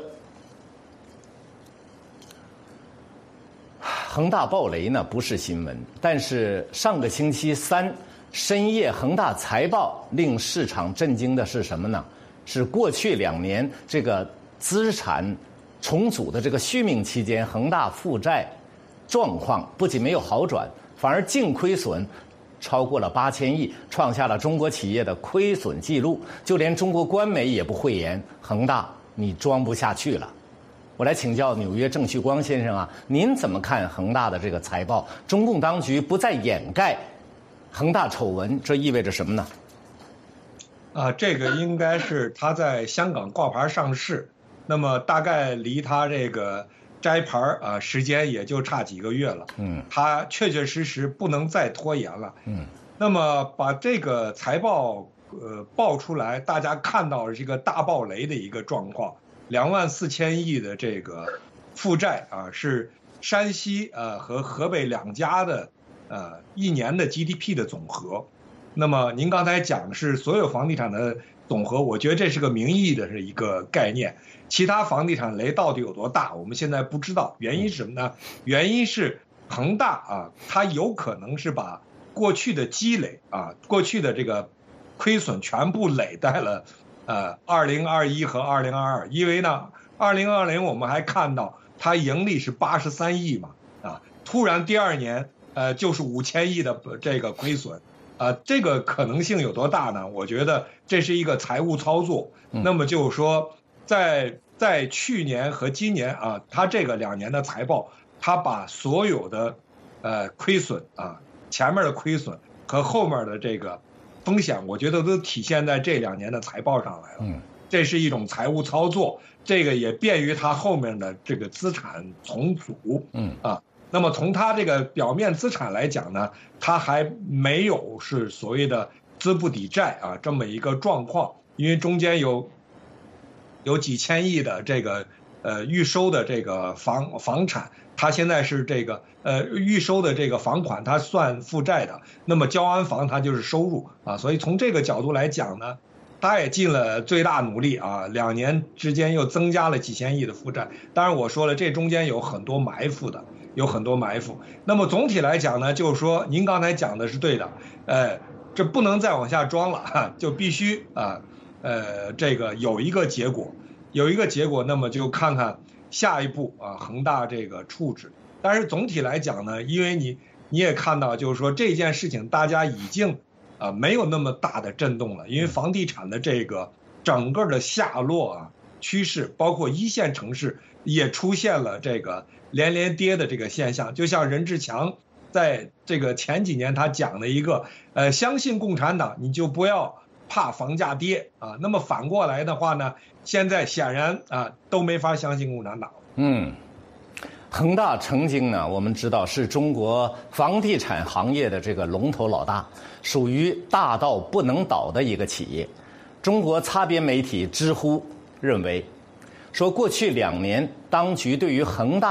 恒大暴雷呢不是新闻，但是上个星期三深夜恒大财报令市场震惊的是什么呢？是过去两年这个资产重组的这个续命期间，恒大负债状况不仅没有好转，反而净亏损超过了八千亿，创下了中国企业的亏损记录。就连中国官媒也不讳言，恒大你装不下去了。我来请教纽约郑旭光先生啊，您怎么看恒大的这个财报？中共当局不再掩盖恒大丑闻，这意味着什么呢？ 啊，这个应该是他在香港挂牌上市，那么大概离他这个摘牌啊时间也就差几个月了。嗯，他确确实实不能再拖延了。嗯，那么把这个财报呃爆出来，大家看到这个大暴雷的一个状况，两万四千亿的这个负债啊，是山西呃和河北两家的。呃，一年的 G D P 的总和，那么您刚才讲的是所有房地产的总和，我觉得这是个名义的是一个概念。其他房地产雷到底有多大，我们现在不知道。原因是什么呢？原因是恒大啊，它有可能是把过去的积累啊，过去的这个亏损全部累在了呃二零二一和二零二二，因为呢，二零二零我们还看到它盈利是八十三亿嘛，啊，突然第二年。呃，就是五千亿的这个亏损，啊，这个可能性有多大呢？我觉得这是一个财务操作。那么就是说，在在去年和今年啊，它这个两年的财报，它把所有的呃亏损啊，前面的亏损和后面的这个风险，我觉得都体现在这两年的财报上来了。嗯，这是一种财务操作，这个也便于它后面的这个资产重组。嗯啊。那么从它这个表面资产来讲呢，它还没有是所谓的资不抵债啊这么一个状况，因为中间有有几千亿的这个呃预收的这个房房产，它现在是这个呃预收的这个房款，它算负债的，那么交完房它就是收入啊，所以从这个角度来讲呢，他也尽了最大努力啊，两年之间又增加了几千亿的负债。当然我说了，这中间有很多埋伏的。有很多埋伏，那么总体来讲呢，就是说您刚才讲的是对的，呃，这不能再往下装了，哈，就必须啊，呃，这个有一个结果，有一个结果，那么就看看下一步啊，恒大这个处置。但是总体来讲呢，因为你你也看到，就是说这件事情大家已经啊没有那么大的震动了，因为房地产的这个整个的下落啊趋势，包括一线城市也出现了这个。连连跌的这个现象，就像任志强在这个前几年他讲的一个，呃，相信共产党，你就不要怕房价跌啊。那么反过来的话呢，现在显然啊都没法相信共产党。嗯， 恒大曾经呢，我们知道是中国房地产行业的这个龙头老大，属于大到不能倒的一个企业。中国擦边媒体知乎认为。说过去两年，当局对于恒大的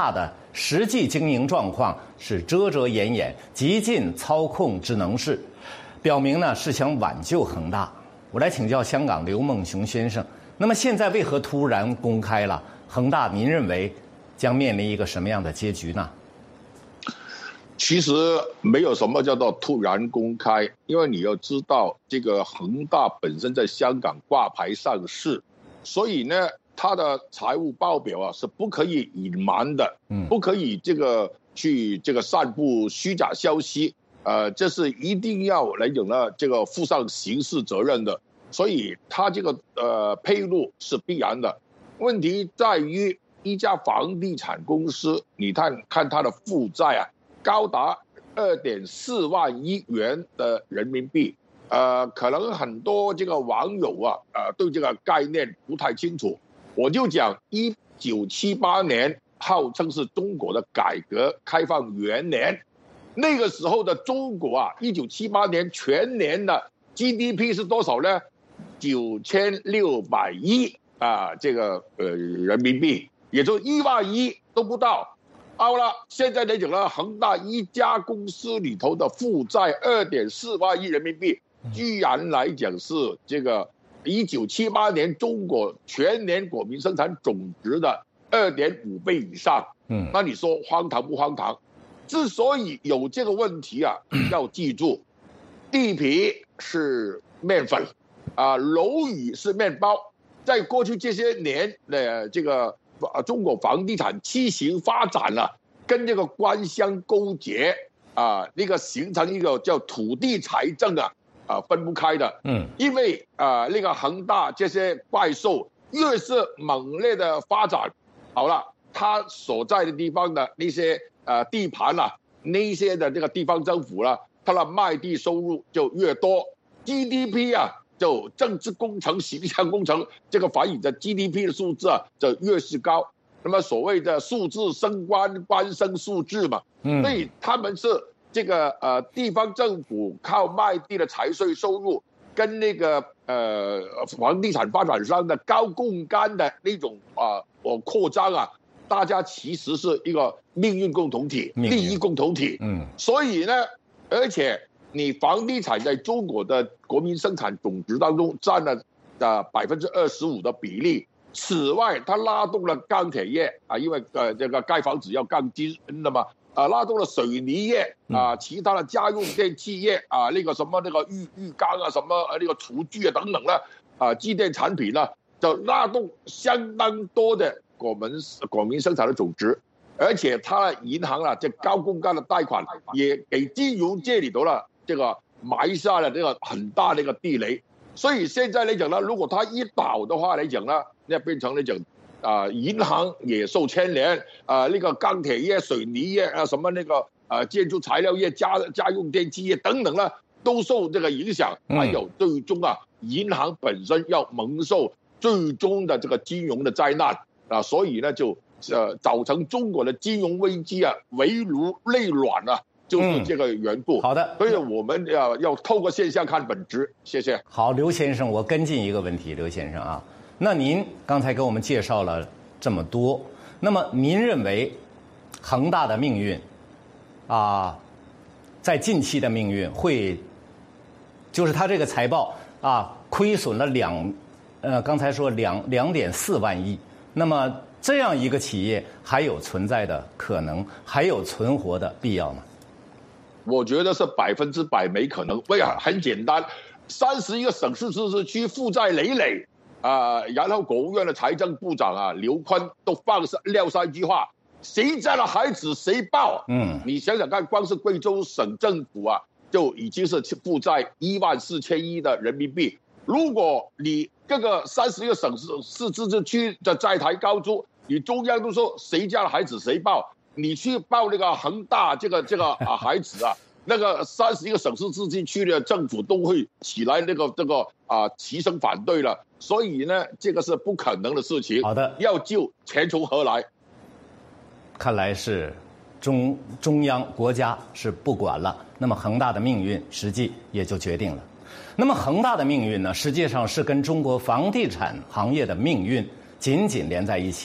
实际经营状况是遮遮掩掩，极尽操控之能事，表明呢是想挽救恒大。我来请教香港刘梦熊先生，那么现在为何突然公开了恒大？您认为将面临一个什么样的结局呢？ 其实没有什么叫做突然公开，因为你要知道，这个恒大本身在香港挂牌上市，所以呢，它的财务报表啊是不可以隐瞒的，嗯，不可以这个去这个散布虚假消息，呃，这是一定要来讲呢，这个负上刑事责任的，所以它这个呃披露是必然的。问题在于一家房地产公司，你看看它的负债啊。高达二点四万亿元的人民币，呃，可能很多这个网友啊，呃，对这个概念不太清楚。我就讲，一九七八年号称是中国的改革开放元年，那个时候的中国啊，一九七八年全年的 G D P 是多少呢？九千六百亿啊，这个呃人民币，也就一万亿都不到。好了，现在来讲呢，恒大一家公司里头的负债二点四万亿人民币，居然来讲是这个一九七八年中国全年国民生产总值的二点五倍以上。嗯，那你说荒唐不荒唐？之所以有这个问题啊，要记住，地皮是面粉，啊，楼宇是面包。在过去这些年的这个。中国房地产畸形发展了、啊，跟这个官商勾结啊，那个形成一个叫土地财政啊，啊分不开的。嗯，因为啊那个恒大这些怪兽越是猛烈的发展，好了，它所在的地方的那些呃地盘啊，那些的这个地方政府了、啊，它的卖地收入就越多 ，G D P 啊。就政治工程、形象工程，这个反映的 G D P 的数字啊，就越是高。那么所谓的数字升官，官升数字嘛，嗯，所以他们是这个呃地方政府靠卖地的财税收入，跟那个呃房地产发展商的高杠杆的那种啊我、呃、扩张啊，大家其实是一个命运共同体、利益共同体。嗯，所以呢，而且。你房地产在中国的国民生产总值当中占了呃百分之二十五的比例。此外，它拉动了钢铁业啊，因为呃这个盖房子要钢筋的嘛，啊拉动了水泥业啊，其他的家用电器业啊，那个什么那个浴浴缸啊，什么那个厨具啊等等的啊，机电产品呢，就拉动相当多的我们国民生产的总值。而且它的银行啊，这高杠杆的贷款也给金融界里头了。这个埋下了这个很大的一个地雷，所以现在来讲呢，如果它一倒的话来讲呢，那变成来讲，啊、呃，银行也受牵连，啊、呃，那个钢铁业、水泥业啊，什么那个啊、呃，建筑材料业、家家用电器业等等呢，都受这个影响。还有最终啊，银行本身要蒙受最终的这个金融的灾难啊，所以呢，就呃造成中国的金融危机啊，围如内卵啊。就是这个缘故、嗯。好的，所以我们要要透过现象看本质。谢谢。 好，刘先生，我跟进一个问题，刘先生啊，那您刚才给我们介绍了这么多，那么您认为恒大的命运啊，在近期的命运会，就是它这个财报啊，亏损了两，呃，刚才说两两点四万亿，那么这样一个企业还有存在的可能，还有存活的必要吗？ 我觉得是百分之百没可能。为啥？很简单，三十一个省市自治区负债累累啊、呃，然后国务院的财政部长啊刘昆都放上撂下一句话：谁家的孩子谁抱。嗯，你想想看，光是贵州省政府啊，就已经是负债一万四千亿的人民币。如果你各个三十一个省市市自治区的债台高筑，你中央都说谁家的孩子谁抱。你去报那个恒大这个这个啊孩子啊，那个三十一个省市自治区的政府都会起来那个这个啊齐声反对了，所以呢，这个是不可能的事情。 好的， 要救钱从何来？ 看来是中中央国家是不管了，那么恒大的命运实际也就决定了。那么恒大的命运呢，实际上是跟中国房地产行业的命运紧紧连在一起的。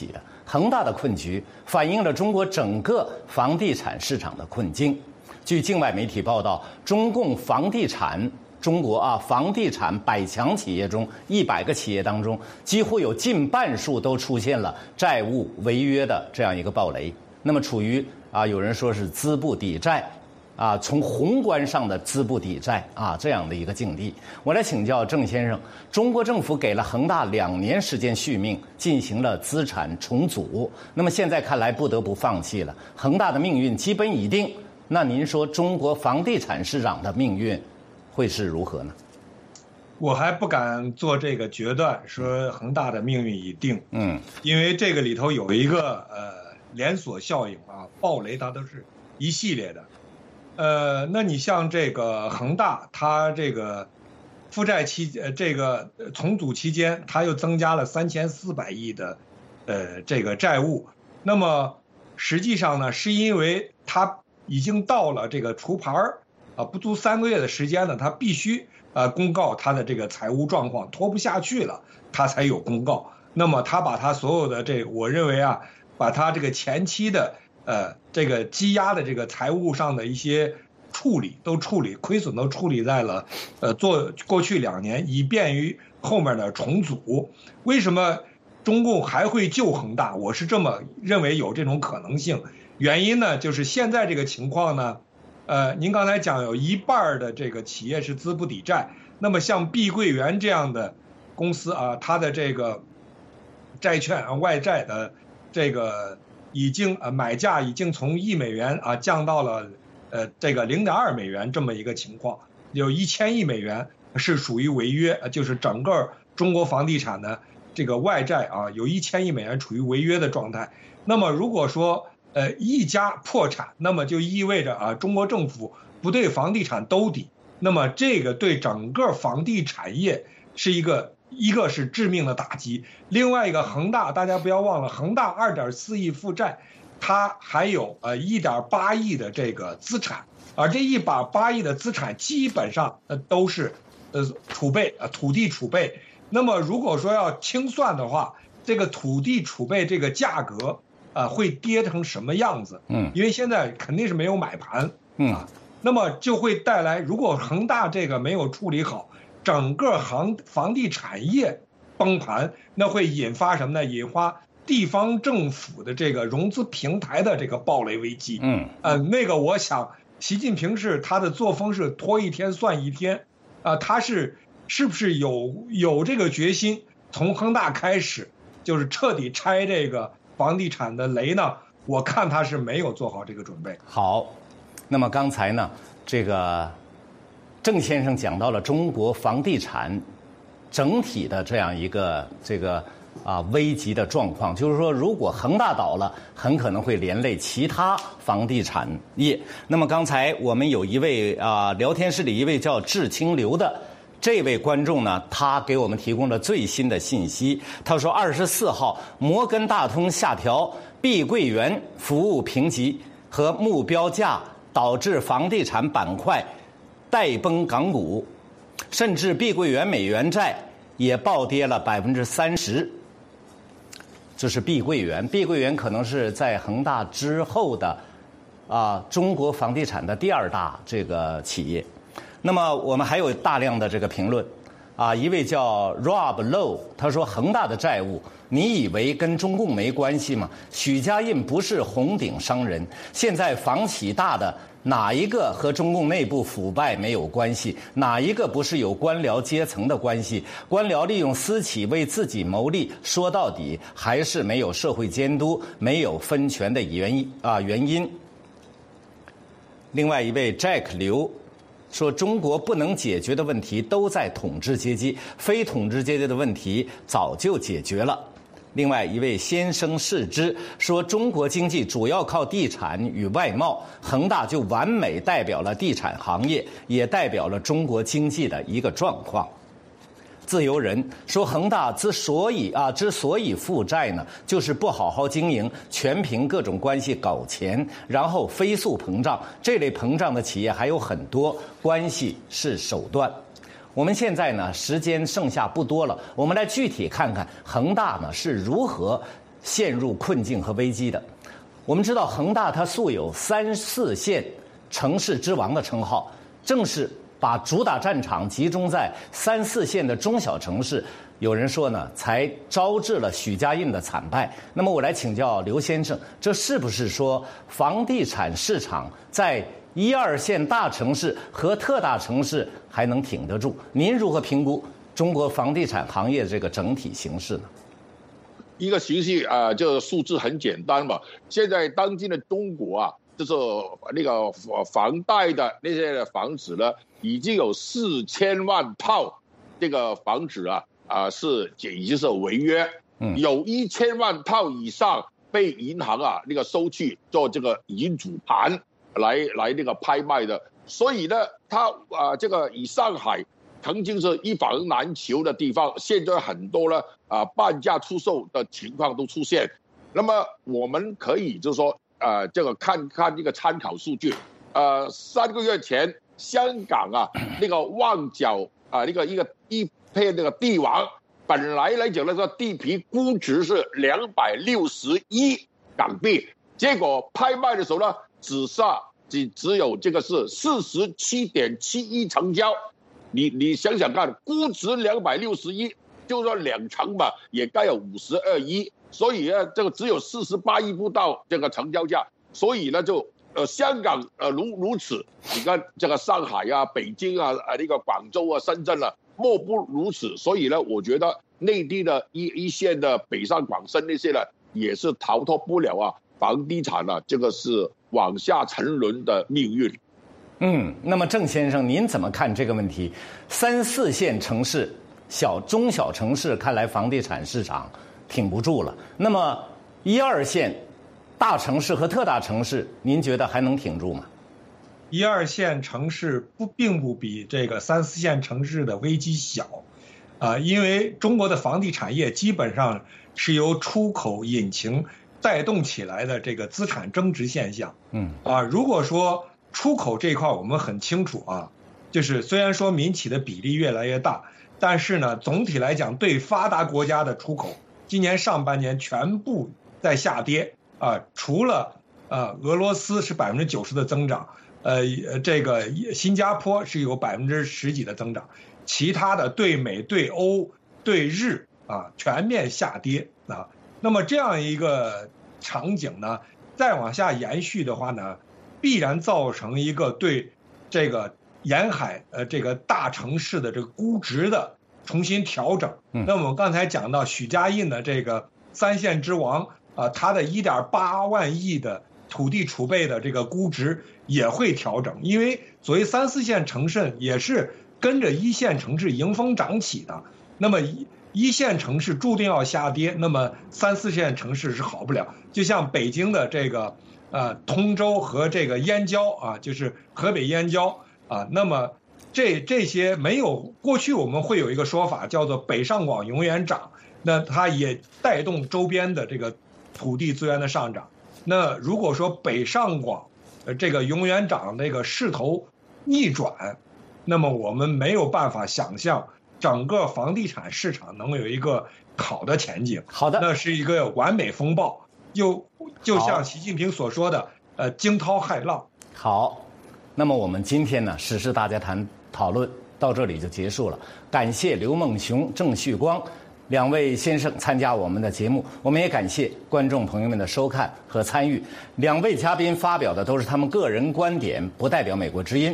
恒大的困局反映了中国整个房地产市场的困境。据境外媒体报道，中共房地产中国啊房地产百强企业中，一百个企业当中，几乎有近半数都出现了债务违约的这样一个暴雷。那么处于啊有人说是资不抵债。啊，从宏观上的资不抵债啊，这样的一个境地，我来请教郑先生，中国政府给了恒大两年时间续命，进行了资产重组，那么现在看来不得不放弃了，恒大的命运基本已定。那您说中国房地产市场的命运会是如何呢？ 我还不敢做这个决断，说恒大的命运已定。嗯，因为这个里头有一个呃连锁效应啊，暴雷它都是一系列的。呃，那你像这个恒大，它这个负债期呃这个重组期间，它又增加了三千四百亿的呃这个债务。那么实际上呢，是因为它已经到了这个除牌儿啊，不足三个月的时间呢，它必须呃公告它的这个财务状况，拖不下去了，它才有公告。那么它把它所有的这，我认为啊，把它这个前期的。呃，这个积压的这个财务上的一些处理都处理，亏损都处理在了，呃，做过去两年，以便于后面的重组。为什么中共还会救恒大？我是这么认为，有这种可能性。原因呢，就是现在这个情况呢，呃，您刚才讲有一半的这个企业是资不抵债，那么像碧桂园这样的公司啊，它的这个债券啊外债的这个。已经呃买价已经从一美元啊降到了呃这个零点二美元这么一个情况，有一千亿美元是属于违约，就是整个中国房地产的这个外债啊有一千亿美元处于违约的状态。那么如果说呃一家破产，那么就意味着啊中国政府不对房地产兜底，那么这个对整个房地产业是一个。一个是致命的打击，另外一个恒大，大家不要忘了，恒大二点四亿负债，它还有呃一点八亿的这个资产，而这一把八亿的资产基本上呃都是呃储备呃土地储备。那么如果说要清算的话，这个土地储备这个价格啊、呃、会跌成什么样子？嗯，因为现在肯定是没有买盘，嗯啊，那么就会带来，如果恒大这个没有处理好。整个行房地产业崩盘，那会引发什么呢？引发地方政府的这个融资平台的这个暴雷危机。嗯，呃，那个我想，习近平是他的作风是拖一天算一天，啊、呃，他是是不是有有这个决心，从恒大开始就是彻底拆这个房地产的雷呢？我看他是没有做好这个准备。 好，那么刚才呢，这个。郑先生讲到了中国房地产整体的这样一个这个啊危急的状况，就是说，如果恒大倒了，很可能会连累其他房地产业。那么刚才我们有一位啊聊天室里一位叫致清流的这位观众呢，他给我们提供了最新的信息。他说，二十四号摩根大通下调碧桂园服务评级和目标价，导致房地产板块。带崩港股，甚至碧桂园美元债也暴跌了百分之三十。这是碧桂园，碧桂园可能是在恒大之后的啊中国房地产的第二大这个企业。那么我们还有大量的这个评论啊，一位叫 Rob Low， 他说恒大的债务，你以为跟中共没关系吗？许家印不是红顶商人，现在房企大的。哪一个和中共内部腐败没有关系？哪一个不是有官僚阶层的关系？官僚利用私企为自己谋利，说到底还是没有社会监督、没有分权的原因啊原因。另外一位 Jack 刘说，中国不能解决的问题都在统治阶级，非统治阶级的问题早就解决了。另外一位先生视之说，中国经济主要靠地产与外贸，恒大就完美代表了地产行业，也代表了中国经济的一个状况。自由人说，恒大之所以啊之所以负债呢，就是不好好经营，全凭各种关系搞钱，然后飞速膨胀。这类膨胀的企业还有很多，关系是手段。我们现在呢，时间剩下不多了，我们来具体看看恒大呢是如何陷入困境和危机的。我们知道恒大它素有三四线城市之王的称号，正是把主打战场集中在三四线的中小城市，有人说呢，才招致了许家印的惨败。那么我来请教刘先生，这是不是说房地产市场在一二线大城市和特大城市还能挺得住？您如何评估中国房地产行业这个整体形势呢？ 一个形势啊，这个数字很简单嘛。现在当今的中国啊，就是那个房贷的那些房子呢，已经有四千万套这个房子啊啊是已经是违约，嗯，有一千万套以上被银行啊那个收去做这个银主盘来来那个拍卖的。所以呢，它啊这个以上海曾经是一房难求的地方，现在很多呢啊半价出售的情况都出现。那么我们可以就是说，呃，这个看看这个参考数据，呃，三个月前香港啊那个旺角啊那个一个一片那个地王，本来来讲那个地皮估值是两百六十一港币，结果拍卖的时候呢，只下只只有这个是四十七点七一成交。你你想想看，估值两百六十一，就说两成吧，也该有五十二亿，所以呢，这个只有四十八亿不到这个成交价，所以呢，就呃香港呃如如此，你看这个上海啊、北京啊、啊那个广州啊、深圳啊，莫不如此。所以呢，我觉得内地的一一线的北上广深那些呢，也是逃脱不了啊房地产啊这个是往下沉沦的命运。 嗯，那么郑先生，您怎么看这个问题？三四线城市、小中小城市，看来房地产市场挺不住了。那么一二线大城市和特大城市，您觉得还能挺住吗？ 一二线城市不并不比这个三四线城市的危机小，啊、呃，因为中国的房地产业基本上是由出口引擎带动起来的这个资产增值现象。嗯，啊，如果说出口这一块我们很清楚啊，就是虽然说民企的比例越来越大，但是呢，总体来讲，对发达国家的出口，今年上半年全部在下跌啊，除了呃俄罗斯是百分之九十的增长，呃这个新加坡是有百分之十几的增长，其他的对美、对欧、对日啊全面下跌啊。那么这样一个场景呢，再往下延续的话呢，必然造成一个对这个沿海呃这个大城市的这个估值的重新调整。那我们刚才讲到许家印的这个三线之王啊，他的一点八万亿的土地储备的这个估值也会调整，因为所谓三四线城市也是跟着一线城市迎风长起的。那么一一线城市注定要下跌，那么三四线城市是好不了。就像北京的这个呃通州和这个燕郊啊，就是河北燕郊啊，那么这这些没有过去我们会有一个说法叫做北上广永远涨，那它也带动周边的这个土地资源的上涨。那如果说北上广呃这个永远涨这个势头逆转，那么我们没有办法想象整个房地产市场能有一个好的前景。 好的， 那是一个完美风暴，就就像习近平所说的，呃，惊涛骇浪。 好，那么我们今天呢，时事大家谈讨论到这里就结束了。感谢刘梦熊、郑旭光两位先生参加我们的节目，我们也感谢观众朋友们的收看和参与。两位嘉宾发表的都是他们个人观点，不代表美国之音。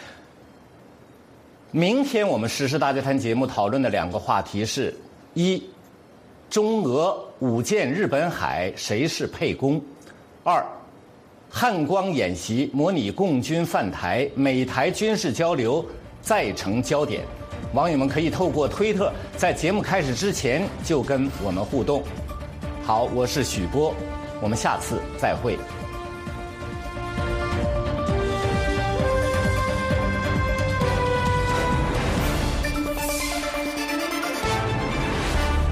明天我们时事大家谈节目讨论的两个话题是：一，中俄舞舰日本海谁是沛公；二，汉光演习模拟共军犯台，美台军事交流再成焦点。网友们可以透过推特在节目开始之前就跟我们互动。好，我是许波，我们下次再会。